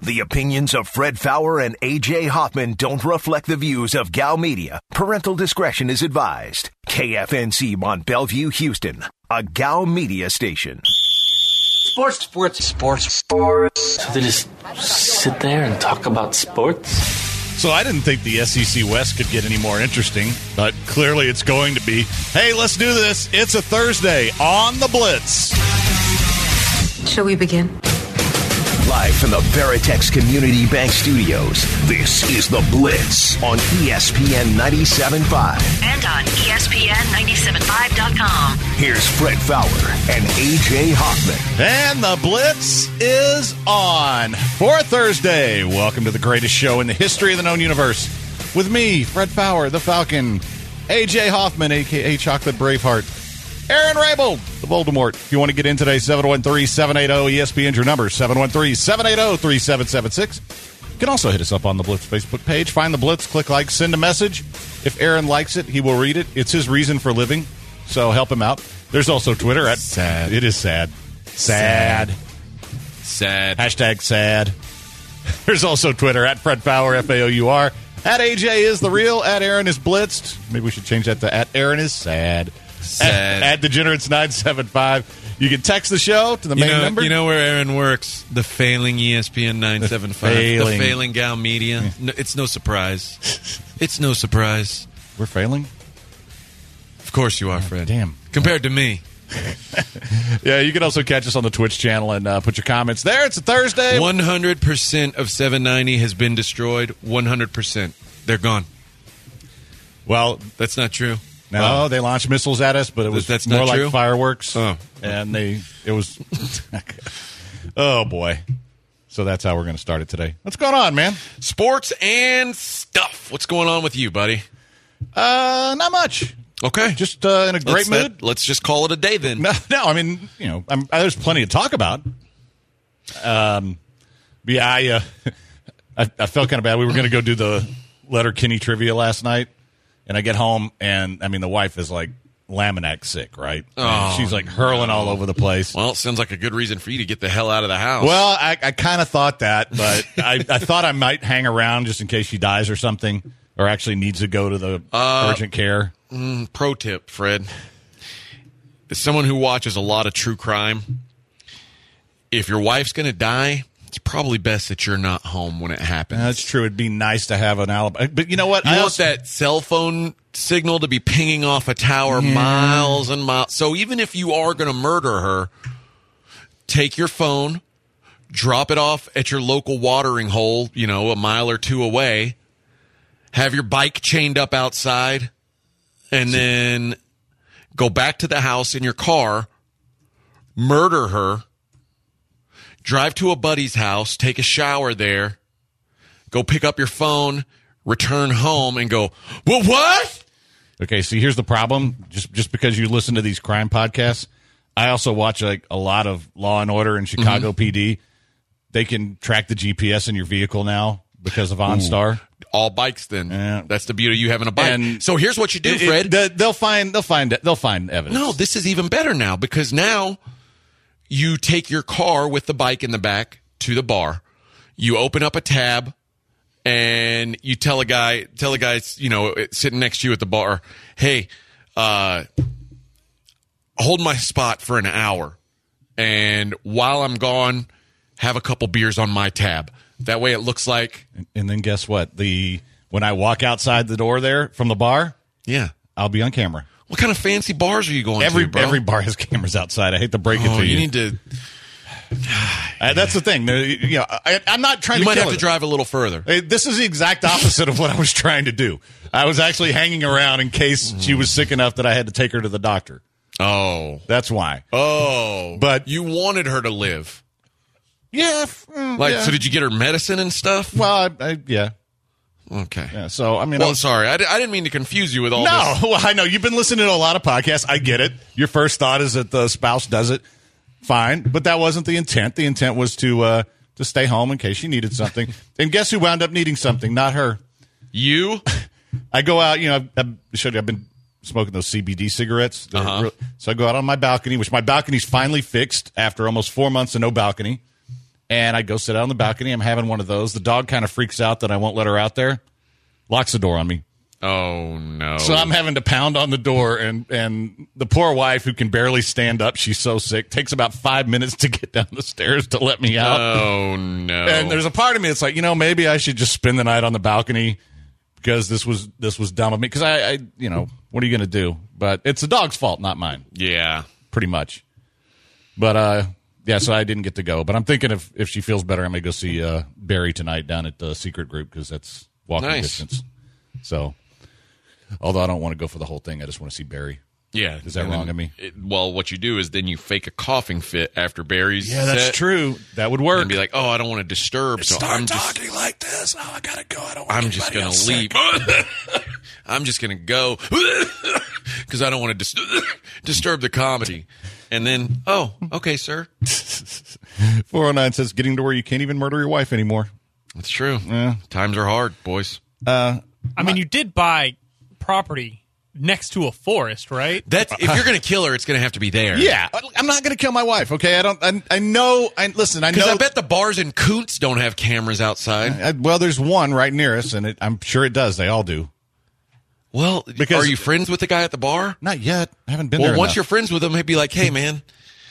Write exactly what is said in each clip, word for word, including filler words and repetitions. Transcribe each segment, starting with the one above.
The opinions of Fred Faour and A J Hoffman don't reflect the views of Gal Media. Parental discretion is advised. K F N C Mont Bellevue, Houston, a Gal Media station. Sports, sports, sports, sports. So they just sit there and talk about sports? So I didn't think the S E C West could get any more interesting, but clearly it's going to be. Hey, let's do this. It's a Thursday on the Blitz. Shall we begin? Live from the Veritex Community Bank Studios, this is The Blitz on E S P N ninety-seven point five. And on E S P N ninety-seven point five dot com. Here's Fred Faour and A J Hoffman. And The Blitz is on for a Thursday. Welcome to the greatest show in the history of the known universe. With me, Fred Faour, the Falcon, A J Hoffman, a k a. Chocolate Braveheart, Aaron Rabel, the Voldemort. If you want to get in today, seven one three, seven eight zero, E S P N, your number, seven one three, seven eight zero, three seven seven six. You can also hit us up on the Blitz Facebook page. Find the Blitz, click like, send a message. If Aaron likes it, he will read it. It's his reason for living, so help him out. There's also Twitter. At sad. It is sad. Sad. Sad. Hashtag sad. There's also Twitter, at Fred Faour, F A O U R. At A J is the real. At Aaron is blitzed. Maybe we should change that to at Aaron is sad. Sad. At, at Degenerates nine seven five. You can text the show to the You main know, number. you know where Aaron works? The failing E S P N nine seven five. The failing. failing, the failing Gal Media. No, it's no surprise. It's no surprise. We're failing? Of course you are, Fred. Damn. Compared to me. Yeah, you can also catch us on the Twitch channel and uh, put your comments there. It's a Thursday. one hundred percent of seven ninety has been destroyed. one hundred percent. They're gone. Well, That's not true. no, Oh. they launched missiles at us, but it was That's more not like true? fireworks. Oh. And they, it was, oh boy. So that's how we're going to start it today. What's going on, man? Sports and stuff. What's going on with you, buddy? Uh, not much. Okay. Just uh, in a great let's, mood. that- let's just call it a day then. No, no, I mean, you know, I'm, uh, there's plenty to talk about. Um, but yeah, I, uh, I, I felt kind of bad. We were going to go do the Letterkenny trivia last night, and I get home, and I mean, the wife is like Laminac sick, right? And Oh, she's like hurling all over the place. Well, it sounds like a good reason for you to get the hell out of the house. Well, I, I kind of thought that, but I, I thought I might hang around just in case she dies or something, or actually needs to go to the Uh, urgent care. Mm, pro tip, Fred. As someone who watches a lot of true crime, if your wife's going to die, it's probably best that you're not home when it happens. That's true. It'd be nice to have an alibi. But you know what? You I want also, that cell phone signal to be pinging off a tower Yeah. miles and miles. So even if you are going to murder her, take your phone, drop it off at your local watering hole, you know, a mile or two away, have your bike chained up outside, and then go back to the house in your car, murder her, drive to a buddy's house, take a shower there, go pick up your phone, return home, and go, well, what? Okay, see, here's the problem. Just just because you listen to these crime podcasts, I also watch like a lot of Law and Order and Chicago P D. They can track the G P S in your vehicle now because of OnStar. All bikes then. Yeah. That's the beauty of you having a bike. And so here's what you do, It- it- Fred. the- they'll find they'll find they'll find evidence. No, this is even better now because now you take your car with the bike in the back to the bar. You open up a tab and you tell a guy, tell a guy, you know, sitting next to you at the bar, hey, uh, hold my spot for an hour. And while I'm gone, have a couple beers on my tab. That way it looks like, And, and then guess what? The when I walk outside the door there from the bar, yeah. I'll be on camera. What kind of fancy bars are you going Every to, bro? every bar has cameras outside. I hate to break it oh, to you. you need to. Uh, that's the thing. There- You know, I, I'm not trying You to might kill have to it. drive a little further. Hey, This is the exact opposite of what I was trying to do. I was actually hanging around in case she was sick enough that I had to take her to the doctor. Oh. That's why. Oh. But- you wanted her to live. Yeah. f- mm, Like, yeah. so did you get her medicine and stuff? Well, I, I, yeah. Okay. yeah. So, I mean, I Well, was- sorry. I, di- I didn't mean to confuse you with all no. this. Well, I know. You've been listening to a lot of podcasts. I get it. Your first thought is that the spouse does it. Fine. But that wasn't the intent. The intent was to uh, to stay home in case she needed something. And guess who wound up needing something? Not her. You? I go out, you know, I've, I've showed you, I've been smoking those C B D cigarettes. They're Uh-huh. real- so I go out on my balcony, which my balcony's finally fixed after almost four months of no balcony. And I go sit out on the balcony. I'm having one of those. The dog kind of freaks out that I won't let her out there. Locks the door on me. Oh, no. So I'm having to pound on the door, and, and the poor wife, who can barely stand up, she's so sick, takes about five minutes to get down the stairs to let me out. Oh, no. And there's a part of me that's like, you know, maybe I should just spend the night on the balcony because this was this was dumb of me. Because I, I, you know, what are you going to do? But it's the dog's fault, not mine. Yeah. Pretty much. But, uh, yeah, so I didn't get to go. But I'm thinking if, if she feels better, I'm going to go see uh, Barry tonight down at the Secret Group because that's walking Nice. distance. So... Although I don't want to go for the whole thing. I just want to see Barry. Yeah. Is that and wrong then of me? It, well, what you do is then you fake a coughing fit after Barry's Yeah, that's set true. That would work. and be like, oh, I don't want to disturb, so Start I'm just, talking like this. Oh, I got to go. I don't want I'm just anybody going else to leave. I'm just going to go because I don't want to dis- disturb the comedy. And then, oh, okay, sir. four oh nine says, getting to where you can't even murder your wife anymore. That's true. Yeah. Times are hard, boys. Uh, I mean, you did buy property next to a forest, right? That's if you're going to kill her, it's going to have to be there. yeah, I'm not going to kill my wife, okay? I don't. I, I know. I listen. I Because know. I bet the bars in Koontz don't have cameras outside. I, well, there's one right near us, and it, I'm sure it does. They all do. Well, Because- are you friends with the guy at the bar? Not yet. I haven't been Well, there. once enough. you're friends with him, he'd be like, "Hey, man,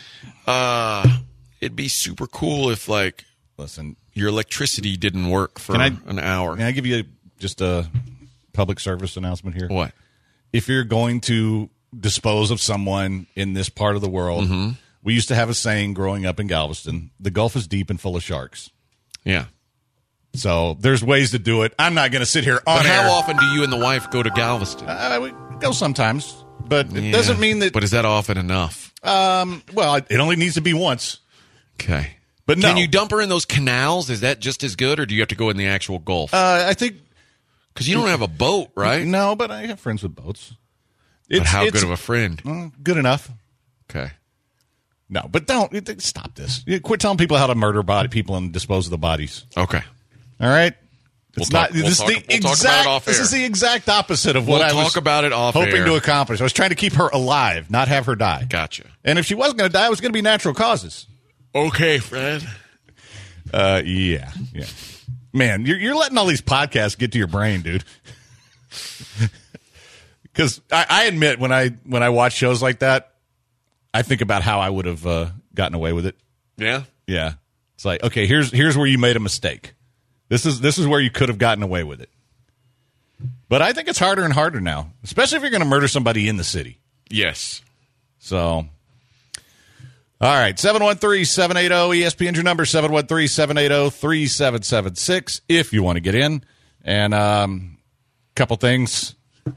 uh, it'd be super cool if like listen, your electricity didn't work for Can I- an hour." can I give you just a public service announcement here? What? If you're going to dispose of someone in this part of the world, Mm-hmm. we used to have a saying growing up in Galveston: the Gulf is deep and full of sharks. Yeah. So there's ways to do it. I'm not going to sit here on But air. how often do you and the wife go to Galveston? Uh, we go sometimes, but it Yeah. doesn't mean that. But is that often enough? Um, well, it only needs to be once. Okay. But no, Can you dump her in those canals? Is that just as good, or do you have to go in the actual Gulf? Uh, I think Because you don't have a boat, right? no, but I have friends with boats. But how it's- good of a friend? uh, good enough. Okay. No, but don't it- stop this. You quit telling people how to murder body people and dispose of the bodies. Okay. All right. We'll It's talk- not. we'll this talk- is the we'll talk exact. about it off This air. is the exact opposite of what We'll I talk was about it off hoping air. to accomplish. I was trying to keep her alive, not have her die. Gotcha. And if she wasn't going to die, it was going to be natural causes. Okay, Fred. Uh, yeah, yeah. Man, you're you're letting all these podcasts get to your brain, dude. Because I, I admit when I when I watch shows like that, I think about how I would have uh, gotten away with it. Yeah. Yeah, it's like, okay, here's here's where you made a mistake. This is this is where you could have gotten away with it. But I think it's harder and harder now, especially if you're going to murder somebody in the city. Yes. So, all right, seven one three, seven eight zero, E S P N, your number, seven one three, seven eight zero, three seven seven six, if you want to get in. And a um, couple things.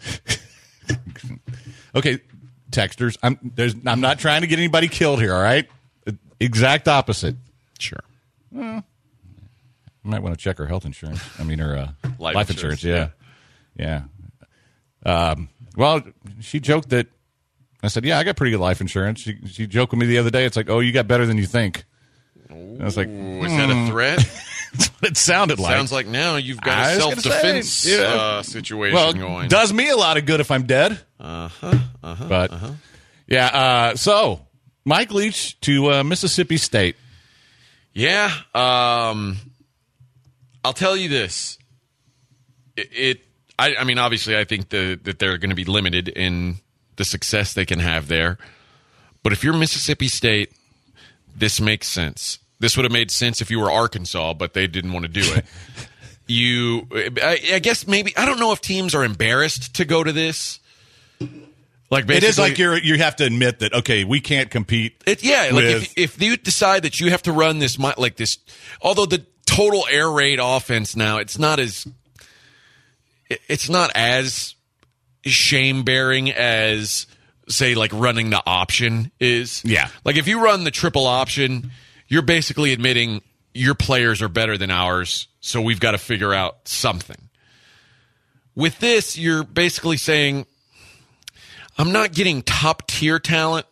Okay, texters, I'm, there's, I'm not trying to get anybody killed here, all right? Exact opposite. Sure. I might want to check her health insurance. I mean, her uh, life, Life insurance, insurance, yeah. Yeah. Um, well, she joked that I said, yeah, I got pretty good life insurance. She, she joked with me the other day. It's like, oh, you got better than you think. And I was like, Ooh, is that a threat? that's what it sounded like. Sounds like now you've got I a was gonna self-defense say, yeah. uh, situation well, going. does me a lot of good if I'm dead. Uh-huh, uh-huh, But, uh-huh. yeah, uh, so Mike Leach to uh, Mississippi State. Yeah. Um, I'll tell you this. It, it I, I mean, obviously, I think the, that they're going to be limited in the success they can have there. But if you're Mississippi State, this makes sense. This would have made sense if you were Arkansas, but they didn't want to do it. you, I, I guess maybe, I don't know if teams are embarrassed to go to this. Like It is like you're, you have to admit that, okay, we can't compete. It, yeah, like with- if, if you decide that you have to run this, mi- like this, although the total air raid offense now, it's not as, it- it's not as shame bearing as, say, like running the option is. Yeah. Like if you run the triple option, you're basically admitting your players are better than ours, so we've got to figure out something. With this, you're basically saying, I'm not getting top tier talent.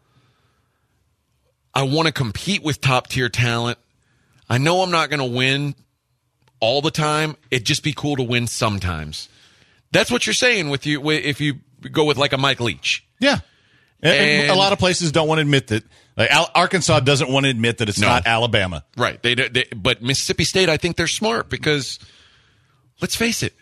I want to compete with top tier talent. I know I'm not going to win all the time. It'd just be cool to win sometimes. That's what you're saying with you if you go with like a Mike Leach. Yeah. And, and And- a lot of places don't want to admit that Like, Al- Arkansas doesn't want to admit that it's No. not Alabama. Right. They, they but Mississippi State, I think they're smart because let's face it.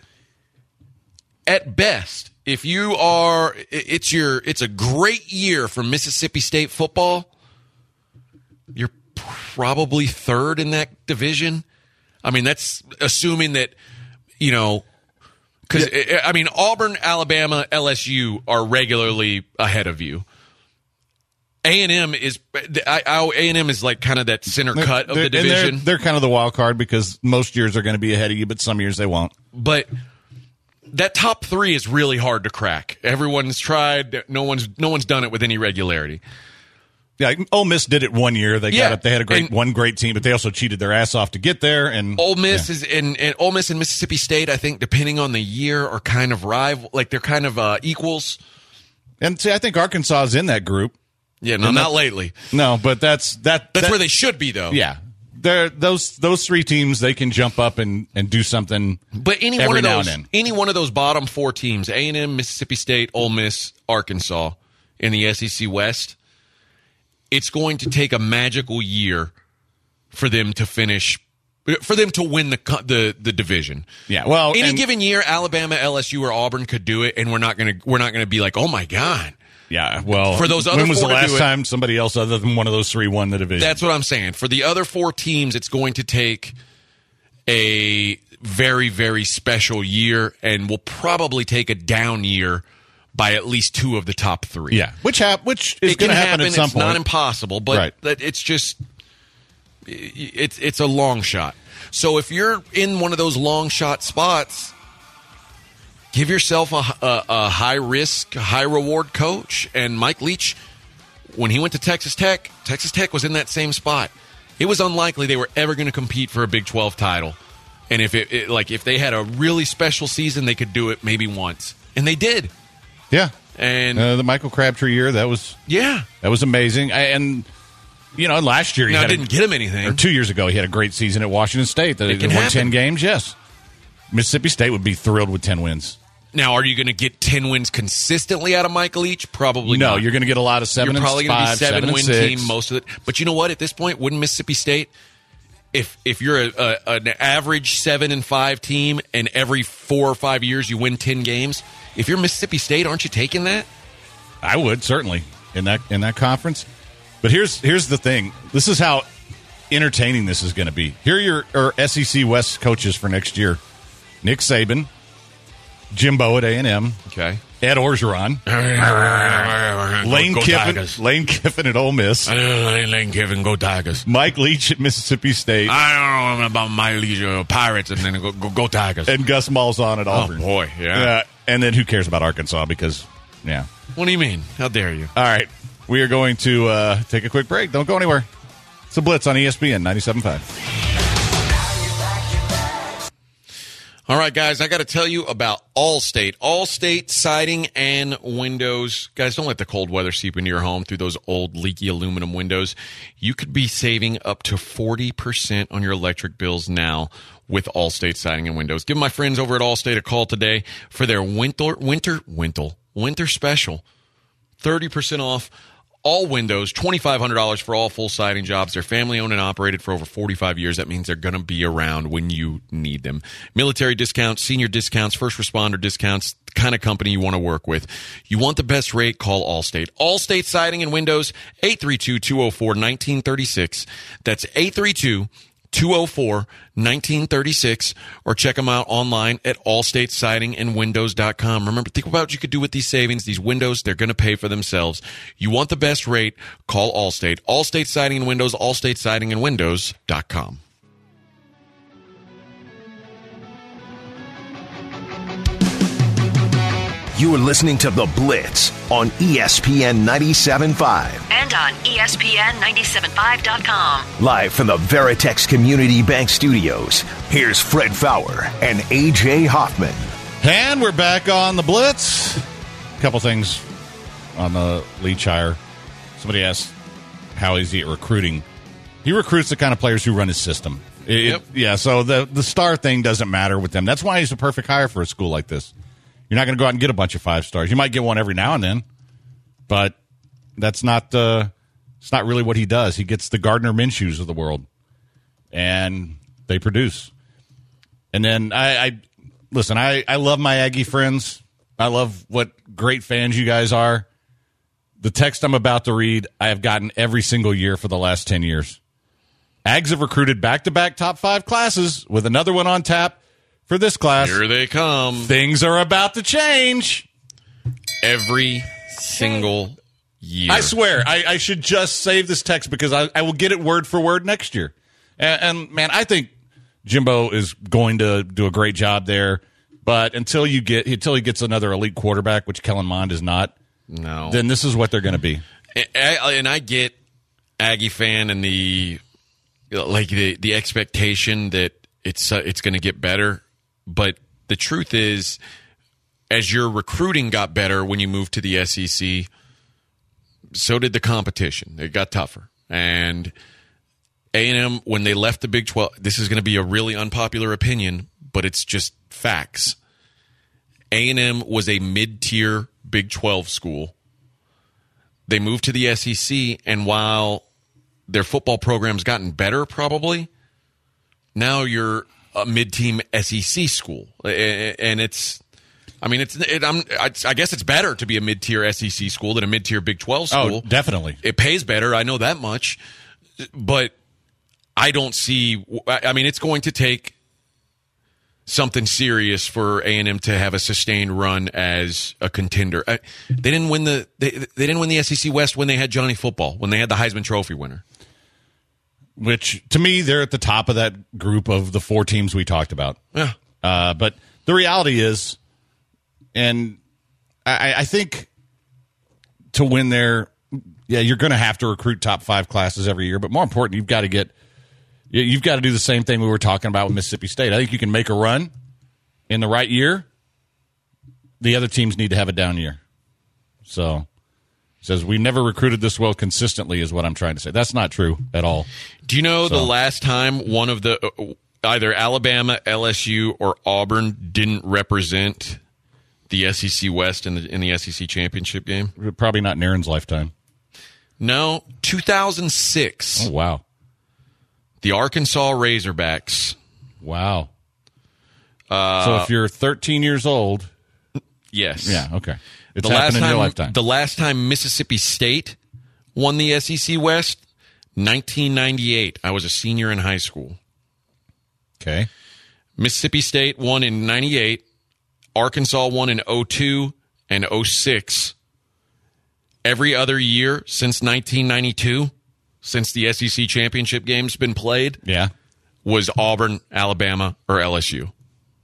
At best, if you are it's your it's a great year for Mississippi State football, you're probably third in that division. I mean, that's assuming that, you know, cuz yeah. I mean, Auburn, Alabama, L S U are regularly ahead of you. A and M is I, I, A and M is like kind of that center They're, cut of the they're- division. They're, they're kind of the wild card because most years they're going to be ahead of you, but some years they won't. But that top three is really hard to crack. Everyone's tried. No one's no one's done it with any regularity. Yeah, Ole Miss did it one year. They Yeah, got up. They had a great and- one great team, but they also cheated their ass off to get there. And Ole Miss yeah. is in and Ole Miss and Mississippi State, I think, depending on the year, are kind of rival. Like they're kind of uh, equals. And see, I think Arkansas is in that group. Yeah, no, And not that's- lately. No, but that's that. That's that- where they should be, though. Yeah, they're those those three teams. They can jump up and, and do something. But any every one of now those, and then. any one of those bottom four teams, A and M, Mississippi State, Ole Miss, Arkansas, in the S E C West, it's going to take a magical year for them to finish, for them to win the co- the the division. Yeah, well, any and- given year, Alabama, L S U, or Auburn could do it, and we're not gonna we're not gonna be like, oh my god. Yeah, well, For those other when was four the to last do it- time somebody else other than one of those three won the division? That's what I'm saying. For the other four teams, it's going to take a very, very special year, and will probably take a down year by at least two of the top three. yeah, which hap- which is It going can to happen, happen. at some It's point. not impossible, but Right. that it's just it's it's a long shot. So if you're in one of those long shot spots, give yourself a, a, a high risk, high reward coach. And Mike Leach, when he went to Texas Tech, Texas Tech was in that same spot. It was unlikely they were ever going to compete for a Big twelve title. And if it, it like if they had a really special season, they could do it maybe once, and they did. Yeah, And uh, the Michael Crabtree year that was yeah, that was amazing. I, and you know, last year he now had didn't a, get him anything. or two years ago he had a great season at Washington State. That It can won happen. ten games. Yes, Mississippi State would be thrilled with ten wins. Now, are you going to get ten wins consistently out of Michael Leach? Probably No, not. you're going to get a lot of seven You're probably and going to be five, seven, seven and win six. team most of it. But you know what? At this point, wouldn't Mississippi State, if if you're a, a, an average seven and five team, and every four or five years you win ten games, if you're Mississippi State, aren't you taking that? I would certainly in that in that conference. But here's here's the thing. This is how entertaining this is going to be. Here are your are S E C West coaches for next year: Nick Saban, Jimbo at A and M, Okay. Ed Orgeron, Lane go Kiffin, Tigers. Lane Kiffin at Ole Miss, Lane Kiffin, go Tigers. Mike Leach at Mississippi State, I don't know about my leisure Pirates, and then go, go, go Tigers. and Gus Malzahn at Auburn. Oh, boy, yeah. Uh, and then who cares about Arkansas? Because yeah. What do you mean? How dare you? All right, we are going to uh, take a quick break. Don't go anywhere. It's a Blitz on E S P N ninety-seven point five. All right, guys, I got to tell you about Allstate. Allstate Siding and Windows. Guys, don't let the cold weather seep into your home through those old leaky aluminum windows. You could be saving up to forty percent on your electric bills now with Allstate Siding and Windows. Give my friends over at Allstate a call today for their winter, winter, winter, winter special. thirty percent off all windows, twenty-five hundred dollars for all full siding jobs. They're family owned and operated for over forty-five years. That means they're going to be around when you need them. Military discounts, senior discounts, first responder discounts, the kind of company you want to work with. You want the best rate? Call Allstate. Allstate Siding and Windows, eight three two, two oh four, one nine three six. That's eight three two, two oh four, one nine three six, or check them out online at allstate siding and windows dot com. Remember, think about what you could do with these savings. These windows, they're going to pay for themselves. You want the best rate? Call Allstate. Allstate Siding and Windows, allstate siding and windows dot com. You are listening to The Blitz on E S P N ninety-seven point five. And on E S P N ninety-seven point five dot com. Live from the Veritex Community Bank Studios, here's Fred Fowler and A J Hoffman. And we're back on the Blitz. A couple things on the Leach hire. Somebody asked how is he at recruiting. He recruits the kind of players who run his system. It, Yep. it, yeah, so the the star thing doesn't matter with them. That's why he's a perfect hire for a school like this. You're not going to go out and get a bunch of five stars. You might get one every now and then, but that's not uh, It's not really what he does. He gets the Gardner Minshews of the world, and they produce. And then I, I listen, I, I love my Aggie friends. I love what great fans you guys are. The text I'm about to read, I have gotten every single year for the last ten years. Ags have recruited back-to-back top five classes with another one on tap for this class. Here they come. Things are about to change. Every single year. I swear, I, I should just save this text because I, I will get it word for word next year. And, and, man, I think Jimbo is going to do a great job there. But until you get until he gets another elite quarterback, which Kellen Mond is not, no, then this is what they're going to be. And I get Aggie fan and the like the the expectation that it's uh, it's going to get better. But the truth is, as your recruiting got better when you moved to the S E C, so did the competition. It got tougher. And A and M, when they left the Big twelve, this is going to be a really unpopular opinion, but it's just facts. A and M was a mid-tier Big twelve school. They moved to the S E C, and while their football program's gotten better probably, now you're a mid-team S E C school. And it's, I mean, it's, it, I'm, I guess it's better to be a mid-tier S E C school than a mid-tier Big twelve school. Oh, definitely. It pays better, I know that much. But I don't see, I mean, it's going to take something serious for A and M to have a sustained run as a contender. I, they didn't win the they, they didn't win the S E C West when they had Johnny Football, when they had the Heisman Trophy winner. Which, to me, they're at the top of that group of the four teams we talked about. Yeah. Uh, but the reality is, and I, I think to win there, yeah, you're going to have to recruit top five classes every year. But more important, you've got to get You've got to do the same thing we were talking about with Mississippi State. I think you can make a run in the right year. The other teams need to have a down year. So, it says we never recruited this well consistently is what I'm trying to say. That's not true at all. Do you know so. the last time one of the, uh, either Alabama, L S U, or Auburn didn't represent the S E C West in the in the S E C championship game? Probably not in Aaron's lifetime. No, two thousand six. Oh, wow. The Arkansas Razorbacks. Wow. Uh, so if you're thirteen years old. Yes. Yeah, okay. It's the happened last in time, your lifetime. The last time Mississippi State won the S E C West, nineteen ninety-eight. I was a senior in high school. Okay. Mississippi State won in ninety-eight. Arkansas won in oh two and oh six. Every other year since nineteen ninety-two, since the S E C championship game's been played, yeah, was Auburn, Alabama, or L S U.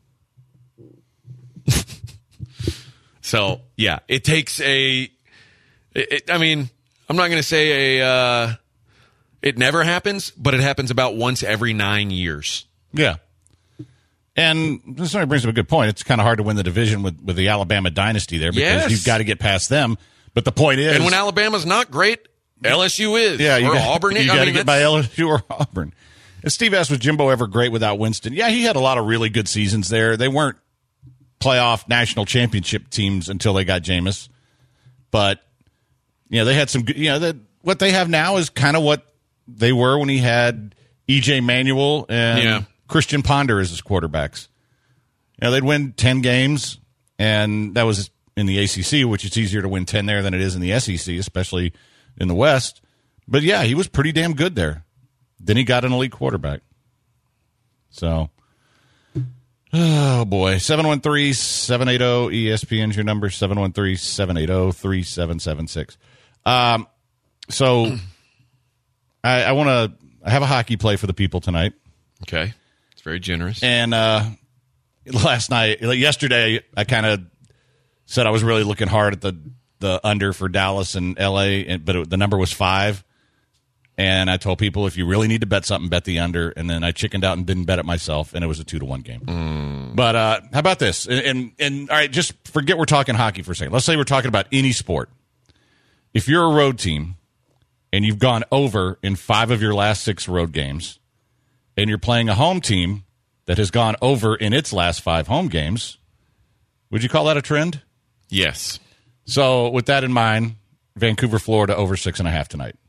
So, yeah, it takes a it, it, I mean, I'm not going to say a uh, it never happens, but it happens about once every nine years. Yeah. And this only brings up a good point. It's kind of hard to win the division with, with the Alabama dynasty there because yes. you've got to get past them. But the point is... And when Alabama's not great, L S U is. Yeah, you or got, Auburn is. You got to mean, get by L S U or Auburn. And Steve asked, was Jimbo ever great without Winston? Yeah, he had a lot of really good seasons there. They weren't playoff national championship teams until they got Jameis. But, you know, they had some good... You know, that what they have now is kind of what they were when he had E J Manuel and yeah. Christian Ponder as his quarterbacks. You know, they'd win ten games, and that was in the A C C, which it's easier to win ten there than it is in the S E C, especially in the West. But, yeah, he was pretty damn good there. Then he got an elite quarterback. So, oh, boy. seven one three, seven eight zero, E S P N's your number, seven one three, seven eight zero, three seven seven six. Um, so, I, I want to – I have a hockey play for the people tonight. Okay. It's very generous. And uh, last night, like yesterday, I kind of said I was really looking hard at the, the under for Dallas and L A, and, but it, the number was five. And I told people, if you really need to bet something, bet the under. And then I chickened out and didn't bet it myself, and it was a two to one game. Mm. But uh, how about this? And, and and all right, just forget we're talking hockey for a second. Let's say we're talking about any sport. If you're a road team and you've gone over in five of your last six road games, and you're playing a home team that has gone over in its last five home games, would you call that a trend? Yes. So with that in mind, Vancouver, Florida, over six and a half tonight.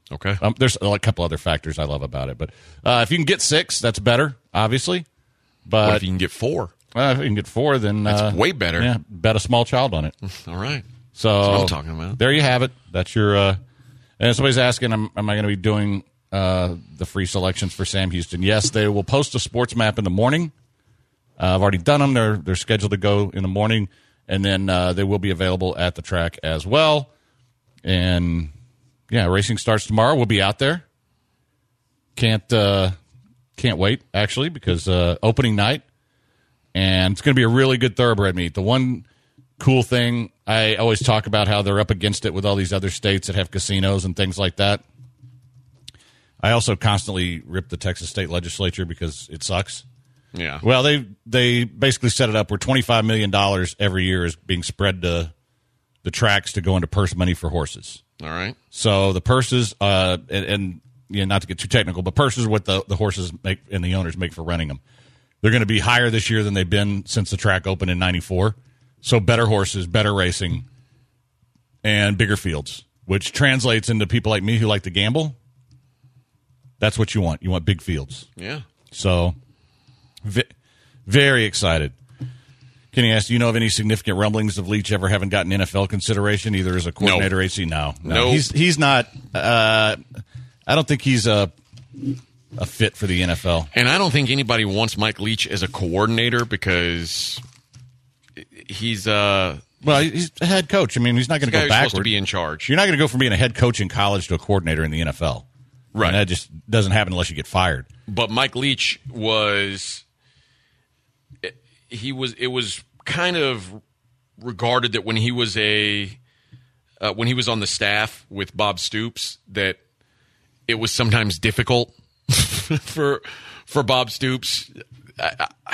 Okay. Um, there's a couple other factors I love about it, but uh, if you can get six, that's better, obviously. But what if you can get four? Uh, if you can get four, then that's uh, way better. Yeah, bet a small child on it. All right. So that's what I'm talking about. There you have it. That's your. Uh, and somebody's asking, am, am I going to be doing uh, the free selections for Sam Houston? Yes, they will post a sports map in the morning. Uh, I've already done them. They're they're scheduled to go in the morning, and then uh, they will be available at the track as well. And yeah, racing starts tomorrow. We'll be out there. Can't uh, can't wait actually because uh, opening night, and it's going to be a really good thoroughbred meet. The one cool thing I always talk about how they're up against it with all these other states that have casinos and things like that. I also constantly rip the Texas state legislature because it sucks. Yeah. Well, they they basically set it up where twenty-five million dollars every year is being spread to the tracks to go into purse money for horses. All right. So the purses, uh, and, and you know, not to get too technical, but purses what the, the horses make and the owners make for running them. They're going to be higher this year than they've been since the track opened in ninety-four. So better horses, better racing, and bigger fields, which translates into people like me who like to gamble. That's what you want. You want big fields. Yeah. So... V- very excited. Kenny asked, do you know of any significant rumblings of Leach ever having gotten N F L consideration, either as a coordinator or A C? No. No. Nope. He's he's not uh, I don't think he's a a fit for the N F L. And I don't think anybody wants Mike Leach as a coordinator because he's uh well, he's a head coach. I mean, he's not going to go backward. Supposed to be in charge. You're not going to go from being a head coach in college to a coordinator in the N F L. Right. And that just doesn't happen unless you get fired. But Mike Leach was he was it was kind of regarded that when he was a uh, when he was on the staff with Bob Stoops that it was sometimes difficult for for Bob Stoops. I, I,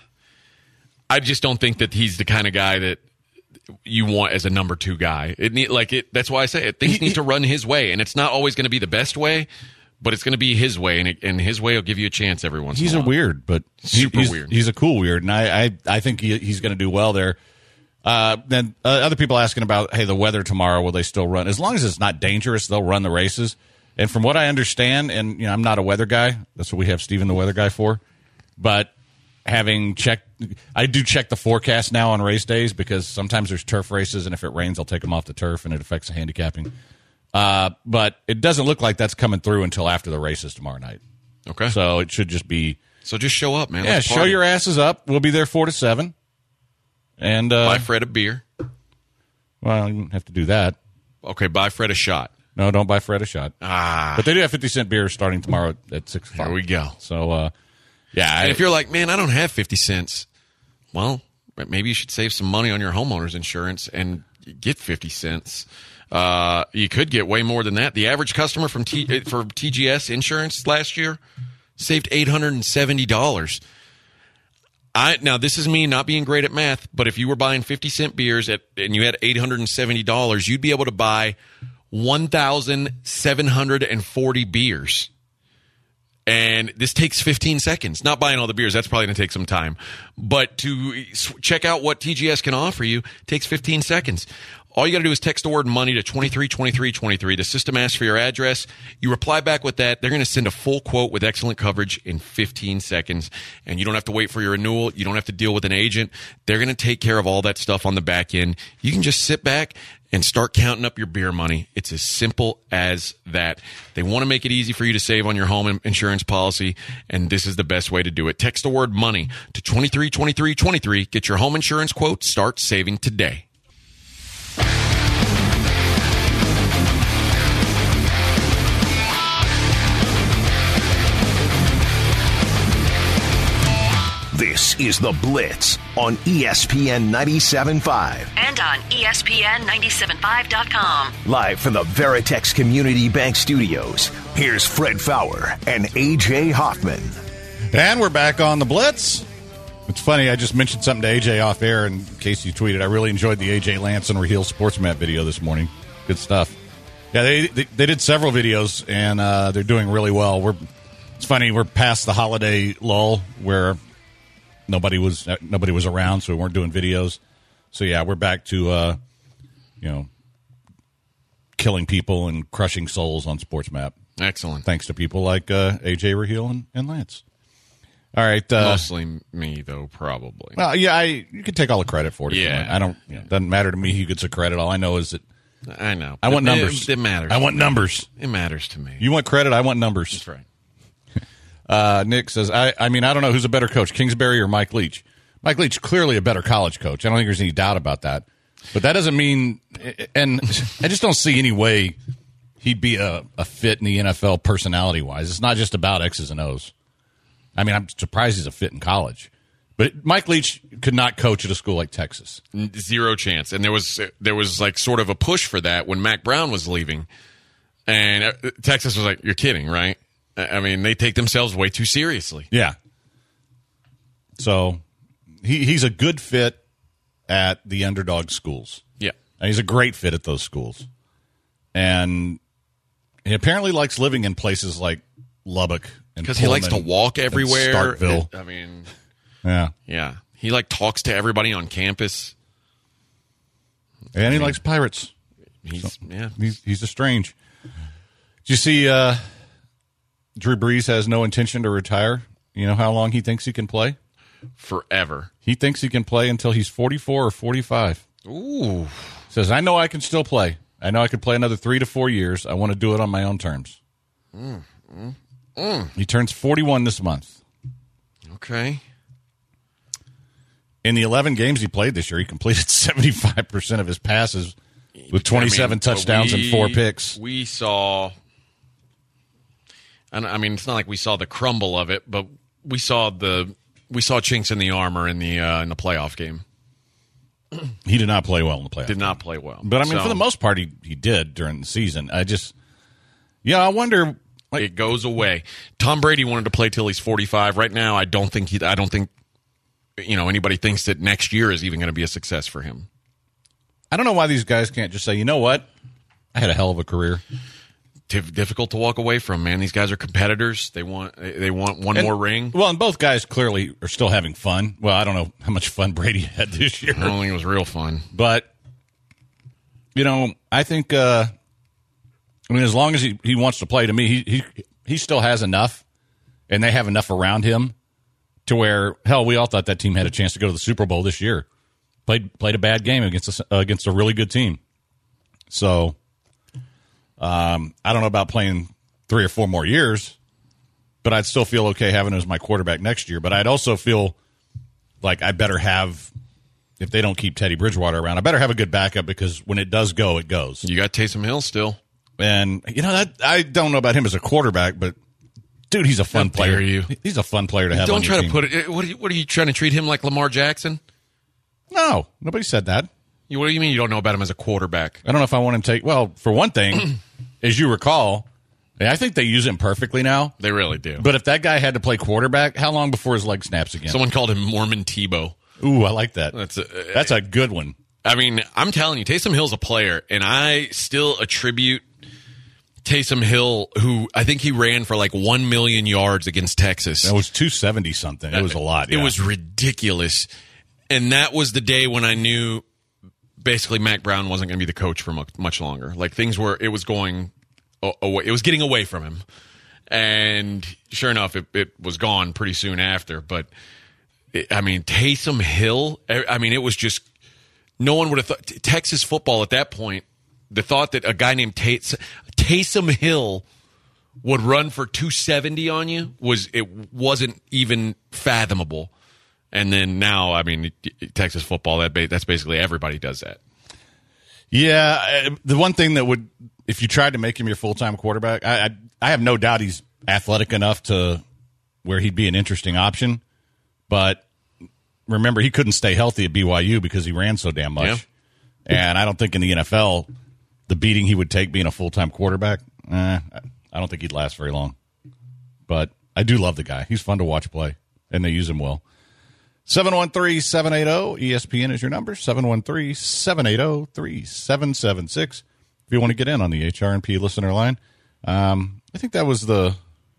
I just don't think that he's the kind of guy that you want as a number two guy. It need, like it. That's why I say it. Things he, need to run his way, and it's not always going to be the best way, but it's going to be his way, and, it, and his way will give you a chance every once. He's in a, a weird, but super he's, weird. He's a cool weird, and I I, I think he, he's going to do well there. Uh, then uh, other people asking about, hey, the weather tomorrow, will they still run? As long as it's not dangerous, they'll run the races. And from what I understand, and you know, I'm not a weather guy. That's what we have Steven the weather guy for. But having checked, I do check the forecast now on race days because sometimes there's turf races, and if it rains, I'll take them off the turf, and it affects the handicapping. Uh, but it doesn't look like that's coming through until after the races tomorrow night. Okay. So it should just be. So just show up, man. Yeah, Let's show party. your asses up. We'll be there four to seven. And uh, buy Fred a beer. Well, you don't have to do that. Okay, buy Fred a shot. No, don't buy Fred a shot. Ah. But they do have fifty cent beer starting tomorrow at six o'clock. There we go. So, uh, yeah. And I, if you're like, man, I don't have fifty cents, well, maybe you should save some money on your homeowner's insurance and get fifty cents. Uh, you could get way more than that. The average customer from T- for T G S insurance last year saved eight hundred seventy dollars. I, now, this is me not being great at math, but if you were buying fifty cent beers at, and you had eight hundred seventy dollars, you'd be able to buy one thousand seven hundred forty beers. And this takes fifteen seconds. Not buying all the beers. That's probably going to take some time. But to check out what T G S can offer you takes fifteen seconds. All you got to do is text the word money to twenty-three twenty-three twenty-three. The system asks for your address. You reply back with that. They're going to send a full quote with excellent coverage in fifteen seconds. And you don't have to wait for your renewal. You don't have to deal with an agent. They're going to take care of all that stuff on the back end. You can just sit back and start counting up your beer money. It's as simple as that. They want to make it easy for you to save on your home insurance policy, and this is the best way to do it. Text the word money to twenty-three twenty-three twenty-three. Get your home insurance quote. Start saving today. This is The Blitz on E S P N ninety-seven point five. And on E S P N ninety-seven point five dot com. Live from the Veritex Community Bank Studios, here's Fred Faour and A J Hoffman. And we're back on The Blitz. It's funny, I just mentioned something to A J off air in case you tweeted. I really enjoyed the A J Lance and Raheel Sports Map video this morning. Good stuff. Yeah, they they, they did several videos, and uh, they're doing really well. We're It's funny, we're past the holiday lull where nobody was nobody was around, so we weren't doing videos. So, yeah, we're back to, uh, you know, killing people and crushing souls on SportsMap. Excellent. Thanks to people like uh, A J Raheel and, and Lance. All right. Uh, Mostly me, though, probably. Well, yeah, I you can take all the credit for it. Yeah. I don't. You know, it doesn't matter to me who gets the credit. All I know is that I know. I want It- numbers. It, it matters. I want numbers. It matters to me. You want credit? I want numbers. That's right. Uh, Nick says, I, I mean, I don't know who's a better coach, Kingsbury or Mike Leach. Mike Leach, clearly a better college coach. I don't think there's any doubt about that. But that doesn't mean, and I just don't see any way he'd be a, a fit in the N F L personality-wise. It's not just about X's and O's. I mean, I'm surprised he's a fit in college. But Mike Leach could not coach at a school like Texas. Zero chance. And there was there was like sort of a push for that when Mac Brown was leaving. And uh, Texas was like, you're kidding, right? I mean, they take themselves way too seriously. Yeah. So he he's a good fit at the underdog schools. Yeah. And he's a great fit at those schools. And he apparently likes living in places like Lubbock. Because he likes to walk everywhere. Starkville. I mean, yeah. yeah. He like talks to everybody on campus. And he I mean, likes pirates. He's, so, yeah. He's, he's a strange. Did you see uh, Drew Brees has no intention to retire? You know how long he thinks he can play? Forever. He thinks he can play until he's forty-four or forty-five. Ooh. Says, I know I can still play. I know I could play another three to four years. I want to do it on my own terms. Mm, mm, mm. He turns forty-one this month. Okay. In the eleven games he played this year, he completed seventy-five percent of his passes with twenty-seven I mean, touchdowns we, and four picks. We saw, and I mean, it's not like we saw the crumble of it, but we saw the we saw chinks in the armor in the uh, in the playoff game. He did not play well in the playoffs. Did not play well. But, I mean, So, for the most part, he, he did during the season. I just, yeah, I wonder. Like, it goes away. Tom Brady wanted to play till he's forty-five. Right now, I don't think he. I don't think, you know, anybody thinks that next year is even going to be a success for him. I don't know why these guys can't just say, you know what? I had a hell of a career. Dif- difficult to walk away from, man. These guys are competitors. They want they want one And- more ring. Well, and both guys clearly are still having fun. Well, I don't know how much fun Brady had this year. I don't think it was real fun. But, you know, I think, uh, I mean, as long as he, he wants to play, to me, he, he he still has enough, and they have enough around him to where, hell, we all thought that team had a chance to go to the Super Bowl this year. Played played a bad game against a, uh, against a really good team. So, um, I don't know about playing three or four more years, but I'd still feel okay having him as my quarterback next year. But I'd also feel like I better have, if they don't keep Teddy Bridgewater around, I better have a good backup because when it does go, it goes. You got Taysom Hill still. And, you know, that, I don't know about him as a quarterback, but, dude, he's a fun How player. dare you. He's a fun player to have Don't on your try team. to put it. What are, you, what are you trying to treat him like Lamar Jackson? No, nobody said that. You, what do you mean you don't know about him as a quarterback? I don't know if I want him to take, well, for one thing, as you recall, I think they use him perfectly now. They really do. But if that guy had to play quarterback, how long before his leg snaps again? Someone called him Mormon Tebow. Ooh, I like that. That's a, That's a good one. I mean, I'm telling you, Taysom Hill's a player, and I still attribute Taysom Hill, who I think he ran for like one million yards against Texas. That was two seventy something. It was a lot. It yeah. was ridiculous. And that was the day when I knew basically Mac Brown wasn't going to be the coach for much, much longer. Like things were, it was going away. It was getting away from him. And sure enough, it, it was gone pretty soon after. But it, I mean, Taysom Hill, I mean, it was just, no one would have thought, Texas football at that point, the thought that a guy named Tays, Taysom Hill would run for two seventy on you was, it wasn't even fathomable. And then now, I mean, Texas football, that ba- that's basically everybody does that. Yeah, the one thing that would, if you tried to make him your full-time quarterback, I, I I have no doubt he's athletic enough to where he'd be an interesting option. But remember, he couldn't stay healthy at B Y U because he ran so damn much. Yeah. And I don't think in the N F L, the beating he would take being a full-time quarterback, eh, I don't think he'd last very long. But I do love the guy. He's fun to watch play, and they use him well. seven one three, seven eight zero, E S P N is your number, seven one three, seven eight zero, three seven seven six. If you want to get in on the H R and P listener line. Um, I think that was the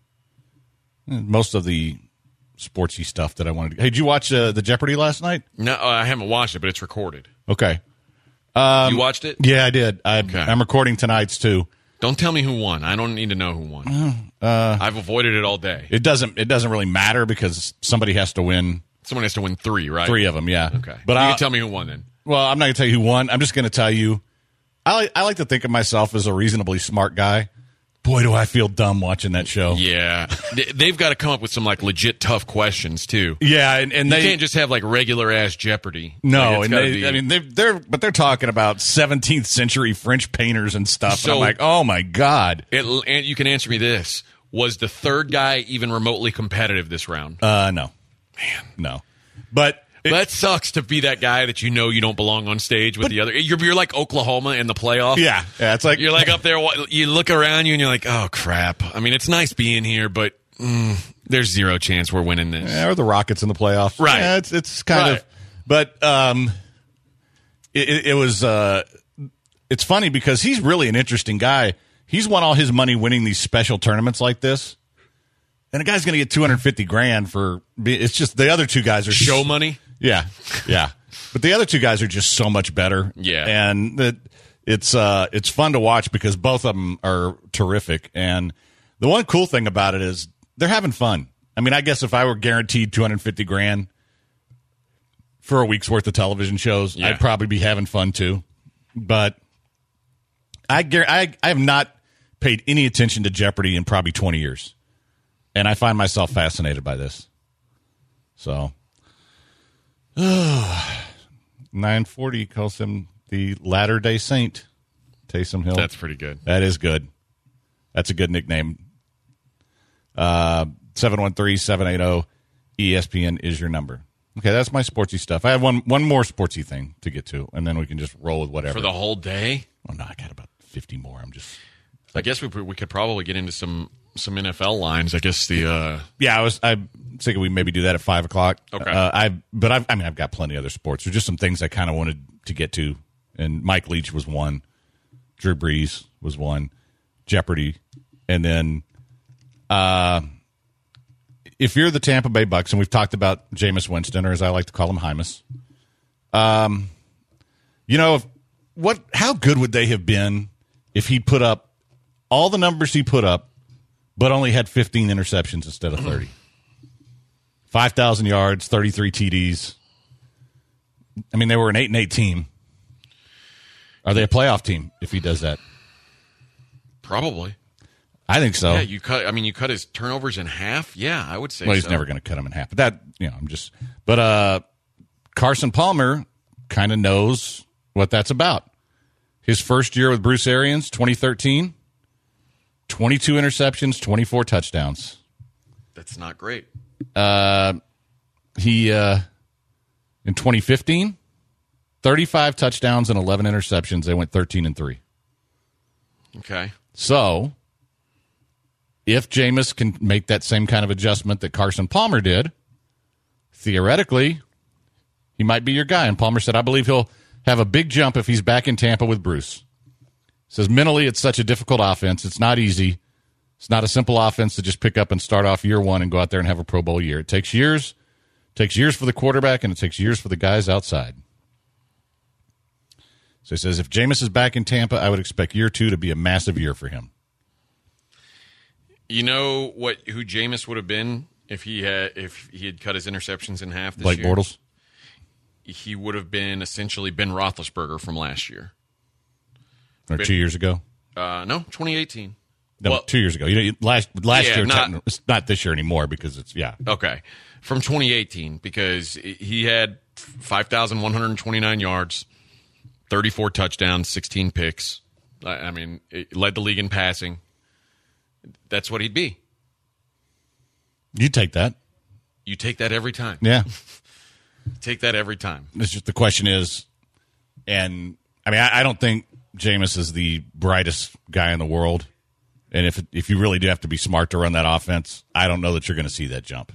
most of the sportsy stuff that I wanted to. Hey, did you watch uh, the Jeopardy last night? No, I haven't watched it, but it's recorded. Okay. Um, you watched it? Yeah, I did. I, Okay. I'm recording tonight's too. Don't tell me who won. I don't need to know who won. Uh, I've avoided it all day. it doesn't. It doesn't really matter because somebody has to win Someone has to win three, right? three of them. Yeah. Okay. But you I can tell me who won then. Well, I'm not going to tell you who won. I'm just going to tell you. I like, I like to think of myself as a reasonably smart guy. Boy, do I feel dumb watching that show. Yeah. They- They've got to come up with some like legit tough questions too. Yeah, and, and You they can't just have like regular ass Jeopardy. no, Like, it's and gotta they, be- I mean, they, they're but they're talking about seventeenth century French painters and stuff. So- and I'm like, oh my god. It, and you can answer me this: was the third guy even remotely competitive this round? Uh, no, man, no. But it, that sucks to be that guy that you know you don't belong on stage with the other. You're, you're like Oklahoma in the playoff. yeah, yeah, it's like You're like up there. You look around you and you're like, oh crap. I mean, it's nice being here, but mm, there's zero chance we're winning this. yeah, or the Rockets in the playoffs, Right. Yeah, it's it's kind Right. of, but um, it, it, it was uh, it's funny because he's really an interesting guy. He's won all his money winning these special tournaments like this. And a guy's going to get two hundred fifty grand for. It's just the other two guys are Show money. Yeah, yeah. But the other two guys are just so much better. Yeah. and that it's uh it's fun to watch because both of them are terrific. And the one cool thing about it is they're having fun. I mean, I guess if I were guaranteed two hundred fifty grand for a week's worth of television shows, Yeah. I'd probably be having fun too. But I guar- I I have not paid any attention to Jeopardy in probably twenty years. And I find myself fascinated by this. So, nine forty calls him the Latter-day Saint, Taysom Hill. That's pretty good. That is good. That's a good nickname. Uh, seven one three, seven eight zero, E S P N is your number. Okay, that's my sportsy stuff. I have one one more sportsy thing to get to, and then we can just roll with whatever. For the whole day? Oh, no, I got about fifty more. I'm just... I guess we we could probably get into some some N F L lines. I guess the uh, Yeah, I was. I'm thinking we maybe do that at five o'clock. Okay. Uh, I but I've, I mean I've got plenty of other sports. There's just some things I kind of wanted to get to, and Mike Leach was one, Drew Brees was one, Jeopardy, and then, uh, if you're the Tampa Bay Bucks, and we've talked about Jameis Winston, or as I like to call him, Hymus. Um, you know, if, what? How good would they have been if he put up all the numbers he put up, but only had fifteen interceptions instead of thirty. five thousand yards, thirty-three T Ds. I mean, they were an eight and eight team. Are they a playoff team if he does that? probably. I think so. Yeah, you cut. I mean, you cut his turnovers in half. Yeah, I would say. Well, he's so. never going to cut them in half. But that, you know, I'm just. But uh, Carson Palmer kind of knows what that's about. His first year with Bruce Arians, twenty thirteen, twenty-two interceptions, twenty-four touchdowns. That's not great. Uh, he uh, in twenty fifteen, thirty-five touchdowns and eleven interceptions. They went thirteen and three. Okay. So, if Jameis can make that same kind of adjustment that Carson Palmer did, theoretically, he might be your guy. And Palmer said, I believe he'll have a big jump if he's back in Tampa with Bruce. Says mentally, it's such a difficult offense. It's not easy. It's not a simple offense to just pick up and start off year one and go out there and have a Pro Bowl year. It takes years. It takes years for the quarterback, and it takes years for the guys outside. So he says, if Jameis is back in Tampa, I would expect year two to be a massive year for him. You know what? Who Jameis would have been if he had if he had cut his interceptions in half this Blake year? Bortles? He would have been essentially Ben Roethlisberger from last year. Or two years ago? Uh, no, twenty eighteen. No, Well- two years ago. You know, you- last last Yeah, year, not- techni- it's not this year anymore because it's, yeah. Okay, from twenty eighteen because he had five thousand one hundred twenty-nine yards, thirty-four touchdowns, sixteen picks. I I mean, it led the league in passing. That's what he'd be. You take that. You take that every time. Yeah. Take that every time. It's just the question is, and I mean, I, I don't think Jameis is the brightest guy in the world. And if if you really do have to be smart to run that offense, I don't know that you're going to see that jump.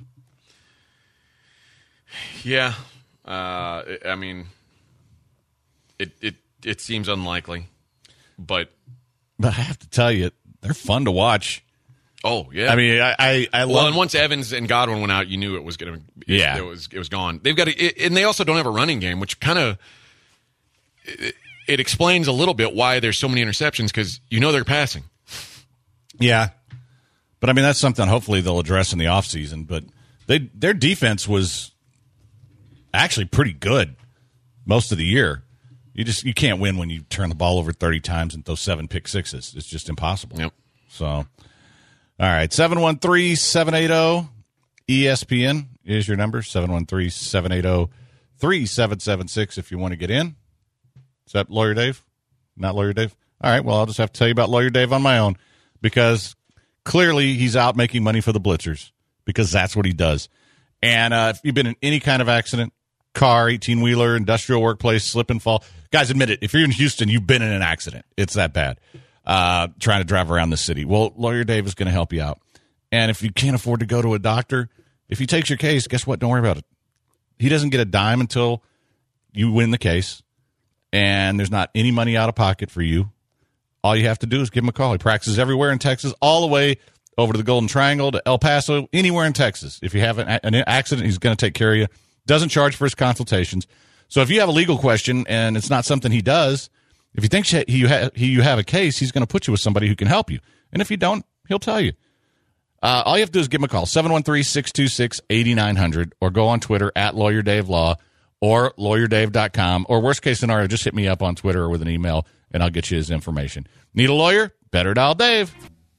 Yeah, uh, I mean, it it it seems unlikely, but But I have to tell you, they're fun to watch. oh yeah. I mean, I I, I well, love. and once Evans and Godwin went out, you knew it was going to. Yeah. it was it was gone. They've got, a, and they also don't have a running game, which kind of it explains a little bit why there's so many interceptions because you know they're passing. Yeah. But, I mean, that's something hopefully they'll address in the offseason. But they their defense was actually pretty good most of the year. You just you can't win when you turn the ball over thirty times and throw seven pick sixes. It's just impossible. Yep. So, all right, seven one three, seven eight zero, E S P N is your number, seven one three, seven eight zero, three seven seven six if you want to get in. Is that Lawyer Dave? Not Lawyer Dave? All right, well, I'll just have to tell you about Lawyer Dave on my own because clearly he's out making money for the Blitzers because that's what he does. And uh, if you've been in any kind of accident, car, eighteen-wheeler, industrial workplace, slip and fall, guys, admit it. If you're in Houston, you've been in an accident. It's that bad. Uh, trying to drive around the city. Well, Lawyer Dave is going to help you out. And if you can't afford to go to a doctor, if he takes your case, guess what? Don't worry about it. He doesn't get a dime until you win the case, and there's not any money out of pocket for you. All you have to do is give him a call. He practices everywhere in Texas, all the way over to the Golden Triangle, to El Paso, anywhere in Texas. If you have an, an accident, he's going to take care of you. Doesn't charge for his consultations. So if you have a legal question and it's not something he does, if he thinks you have, you have a case, he's going to put you with somebody who can help you. And if you don't, he'll tell you. Uh, all you have to do is give him a call, seven one three, six two six, eight nine zero zero, or go on Twitter at Lawyer Dave Law or lawyer dave dot com, or worst case scenario, just hit me up on Twitter or with an email, and I'll get you his information. Need a lawyer? Better dial Dave.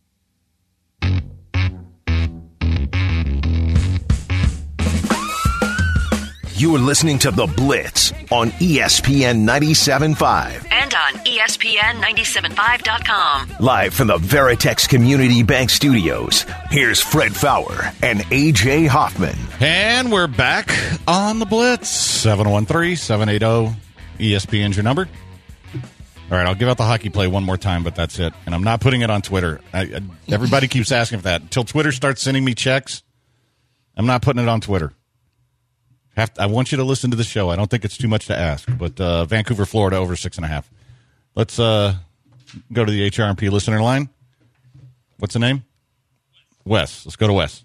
You are listening to The Blitz on E S P N ninety-seven point five. And on E S P N ninety-seven point five dot com. Live from the Veritex Community Bank Studios, here's Fred Faour and A J Hoffman. And we're back on The Blitz. seven one three, seven eight zero, E S P N's your number. All right, I'll give out the hockey play one more time, but that's it. And I'm not putting it on Twitter. I, I, everybody keeps asking for that. Until Twitter starts sending me checks, I'm not putting it on Twitter. Have to, I want you to listen to the show. I don't think it's too much to ask, but uh, Vancouver, Florida, over six and a half. Let's uh, go to the H R M P listener line. What's the name? Wes. Let's go to Wes.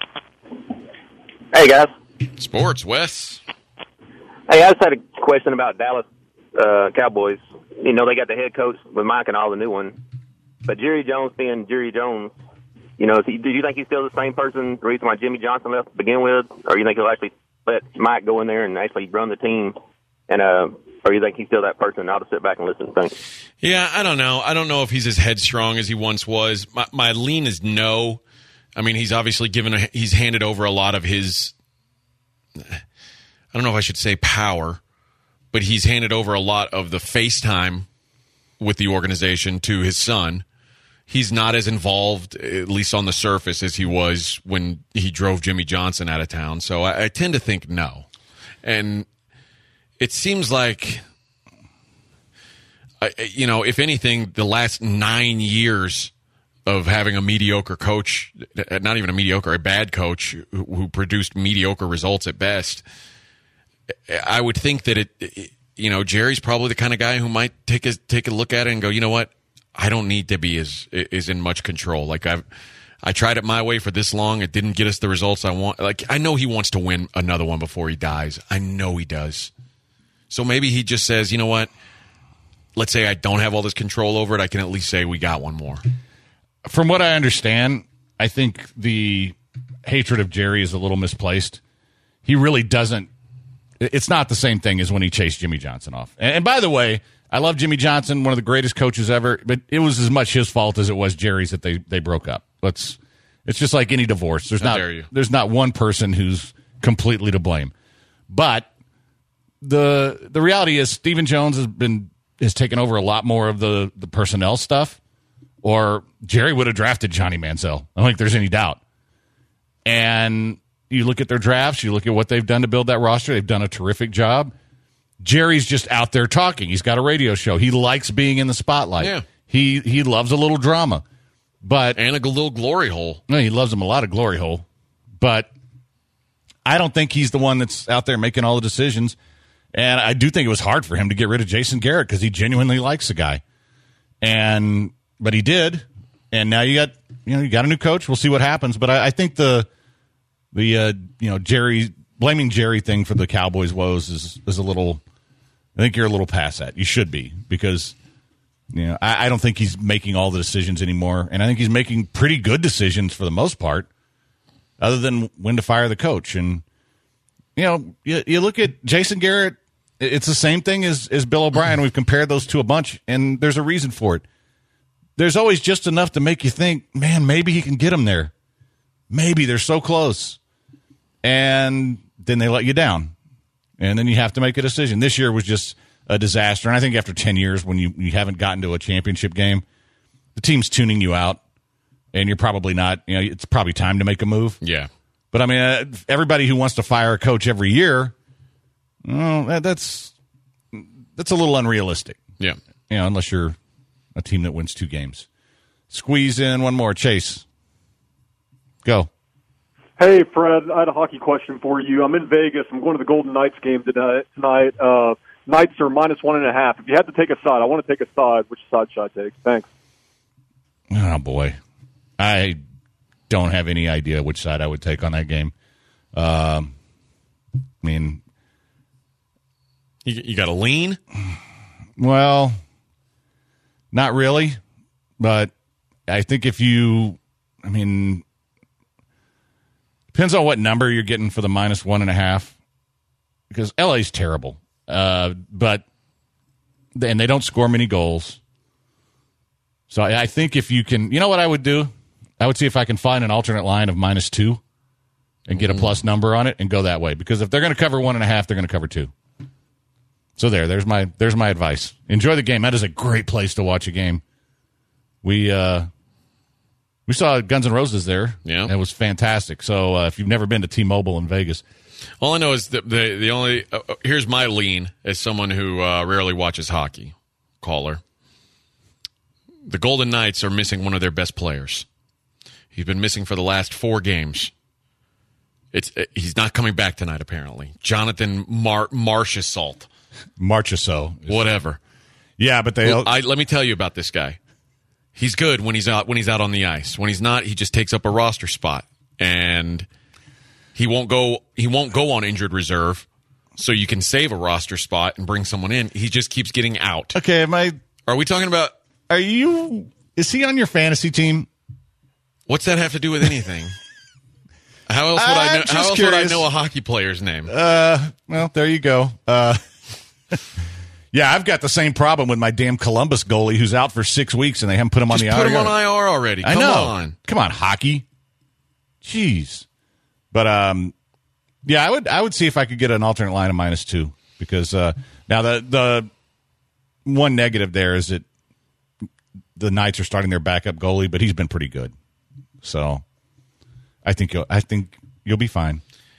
Hey, guys. Sports, Wes. Hey, I just had a question about Dallas uh, Cowboys. You know, they got the head coach with Mike and all the new one, but Jerry Jones being Jerry Jones, you know, he, do you think he's still the same person, the reason why Jimmy Johnson left to begin with, or you think he'll actually let Mike go in there and actually run the team, and uh, or you think he's still that person? I'll just sit back and listen. Thanks. Yeah, I don't know. I don't know if he's as headstrong as he once was. My, my lean is no. I mean, he's obviously given a, he's handed over a lot of his. I don't know if I should say power, but he's handed over a lot of the FaceTime with the organization to his son. He's not as involved, at least on the surface, as he was when he drove Jimmy Johnson out of town. So I, I tend to think no. And it seems like, I, you know, if anything, the last nine years of having a mediocre coach, not even a mediocre, a bad coach who, who produced mediocre results at best, I would think that it, it, you know, Jerry's probably the kind of guy who might take a, take a look at it and go, you know what? I don't need to be as is in much control. Like I've, I tried it my way for this long. It didn't get us the results I want. Like I know he wants to win another one before he dies. I know he does. So maybe he just says, you know what? Let's say I don't have all this control over it. I can at least say we got one more. From what I understand, I think the hatred of Jerry is a little misplaced. He really doesn't. It's not the same thing as when he chased Jimmy Johnson off. And, and by the way, I love Jimmy Johnson, one of the greatest coaches ever, but it was as much his fault as it was Jerry's that they, they broke up. Let's, it's just like any divorce. There's How not dare you. there's not one person who's completely to blame. But the the reality is Stephen Jones has been has taken over a lot more of the, the personnel stuff, or Jerry would have drafted Johnny Manziel. I don't think there's any doubt. And you look at their drafts, you look at what they've done to build that roster, they've done a terrific job. Jerry's just out there talking. He's got a radio show. He likes being in the spotlight. Yeah. He he loves a little drama. But And a little glory hole. no, he loves him a lot of glory hole. But I don't think he's the one that's out there making all the decisions. And I do think it was hard for him to get rid of Jason Garrett because he genuinely likes the guy. And but he did. And now you got you know you got a new coach. We'll see what happens. But I, I think the the uh, you know Jerry blaming Jerry thing for the Cowboys' woes is is a little I think you're a little past that. You should be, because you know I, I don't think he's making all the decisions anymore, and I think he's making pretty good decisions for the most part, other than when to fire the coach. And you know, you, you look at Jason Garrett, it's the same thing as, as Bill O'Brien. We've compared those two a bunch, and there's a reason for it. There's always just enough to make you think, man, maybe he can get him there. Maybe they're so close. And then they let you down. And then you have to make a decision. This year was just a disaster. And I think after ten years, when you, you haven't gotten to a championship game, the team's tuning you out. And you're probably not, you know, it's probably time to make a move. Yeah. But, I mean, uh, everybody who wants to fire a coach every year, well, that, that's that's a little unrealistic. Yeah. You know, unless you're a team that wins two games. Squeeze in one more. Chase. Go. Hey, Fred, I had a hockey question for you. I'm in Vegas. I'm going to the Golden Knights game tonight. tonight. Uh, Knights are minus one and a half. If you had to take a side, I want to take a side. Which side should I take? Thanks. Oh, boy. I don't have any idea which side I would take on that game. Um, I mean... You, you got to lean? Well, not really. But I think if you... I mean... Depends on what number you're getting for the minus one and a half, because L A's terrible. Uh, but and they don't score many goals. So I, I think if you can, you know what I would do? I would see if I can find an alternate line of minus two and get a plus number on it and go that way. Because if they're going to cover one and a half, they're going to cover two. So there, there's my there's my advice. Enjoy the game. That is a great place to watch a game. We. Uh, We saw Guns N' Roses there. Yeah. It was fantastic. So uh, if you've never been to T-Mobile in Vegas. All I know is that the, the only uh, – here's my lean as someone who uh, rarely watches hockey. Caller. The Golden Knights are missing one of their best players. He's been missing for the last four games. It's He's not coming back tonight, apparently. Jonathan Mar- Marchessault. Marchessault. Whatever. Yeah, but they well, – I, let me tell you about this guy. He's good when he's out when he's out on the ice. When he's not, he just takes up a roster spot, and he won't go. He won't go on injured reserve, so you can save a roster spot and bring someone in. He just keeps getting out. Okay, am I? Are we talking about? Are you? Is he on your fantasy team? What's that have to do with anything? How else would I'm I know? How else curious. would I know a hockey player's name? Uh, well, there you go. Uh. Yeah, I've got the same problem with my damn Columbus goalie who's out for six weeks and they haven't put him Just on the put I R. him on I R already. Come I know. on. Come on, hockey. Jeez. But um, yeah, I would I would see if I could get an alternate line of minus two, because uh, now the the one negative there is that the Knights are starting their backup goalie, but he's been pretty good. So I think you'll I think you'll be fine.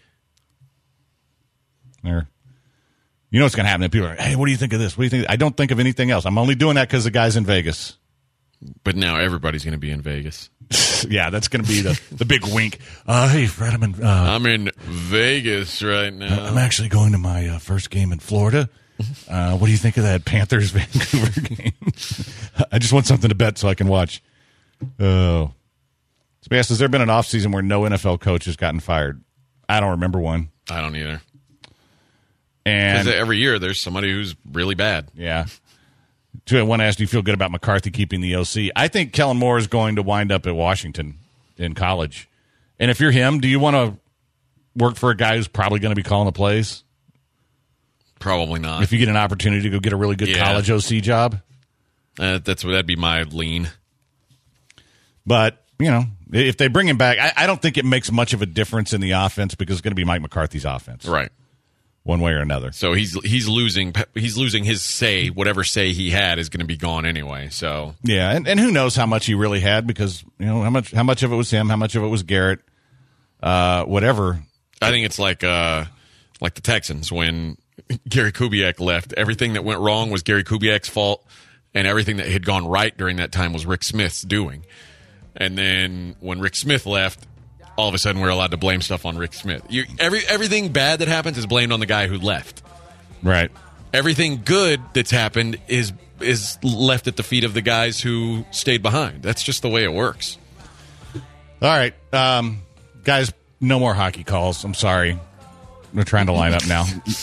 There. You know what's going to happen? People are, hey, what do you think of this? What do you think? I don't think of anything else. I'm only doing that because the guy's in Vegas. But now everybody's going to be in Vegas. Yeah, that's going to be the, the big wink. Uh, hey, Fred, I'm in, uh, I'm in Vegas right now. I'm actually going to my uh, first game in Florida. Uh, what do you think of that Panthers-Vancouver game? I just want something to bet so I can watch. Oh. So, yes, has there been an offseason where no N F L coach has gotten fired? I don't remember one. I don't either. And because every year there's somebody who's really bad. Yeah. One asked, do you feel good about McCarthy keeping the O C? I think Kellen Moore is going to wind up at Washington in college. And if you're him, do you want to work for a guy who's probably going to be calling the plays? Probably not. If you get an opportunity to go get a really good yeah. college O C job? Uh, that's That'd be my lean. But, you know, if they bring him back, I, I don't think it makes much of a difference in the offense because it's going to be Mike McCarthy's offense. Right. One way or another. So he's he's losing he's losing his say. Whatever say he had is going to be gone anyway. So yeah, and, and who knows how much he really had, because you know how much how much of it was him, how much of it was Garrett, uh, whatever. I think it's like uh, like the Texans when Gary Kubiak left. Everything that went wrong was Gary Kubiak's fault, and everything that had gone right during that time was Rick Smith's doing. And then when Rick Smith left, all of a sudden we're allowed to blame stuff on Rick Smith. You, every everything bad that happens is blamed on the guy who left. Right. Everything good that's happened is is left at the feet of the guys who stayed behind. That's just the way it works. All right. Um, guys, no more hockey calls. I'm sorry. We're trying to line up now.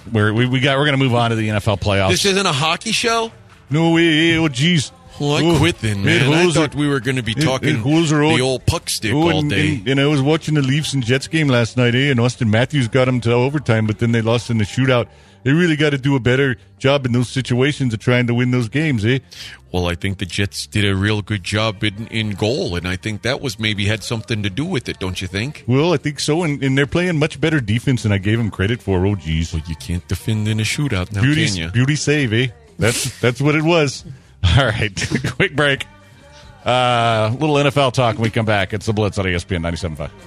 we're we, we got we're going to move on to the N F L playoffs. This isn't a hockey show? No way. Oh, jeez. Well, I oh, quit then, man. I thought we were going to be talking the old puck stick oh, all and, day. And, and I was watching the Leafs and Jets game last night, eh? And Austin Matthews got them to overtime, but then they lost in the shootout. They really got to do a better job in those situations of trying to win those games, eh? Well, I think the Jets did a real good job in, in goal, and I think that was maybe had something to do with it, don't you think? Well, I think so, and, and they're playing much better defense than I gave them credit for. Oh, geez. Well, you can't defend in a shootout now, beauty, can you? Beauty save, eh? That's, that's what it was. All right, quick break. A uh, little N F L talk when we come back. It's the Blitz on E S P N ninety-seven point five.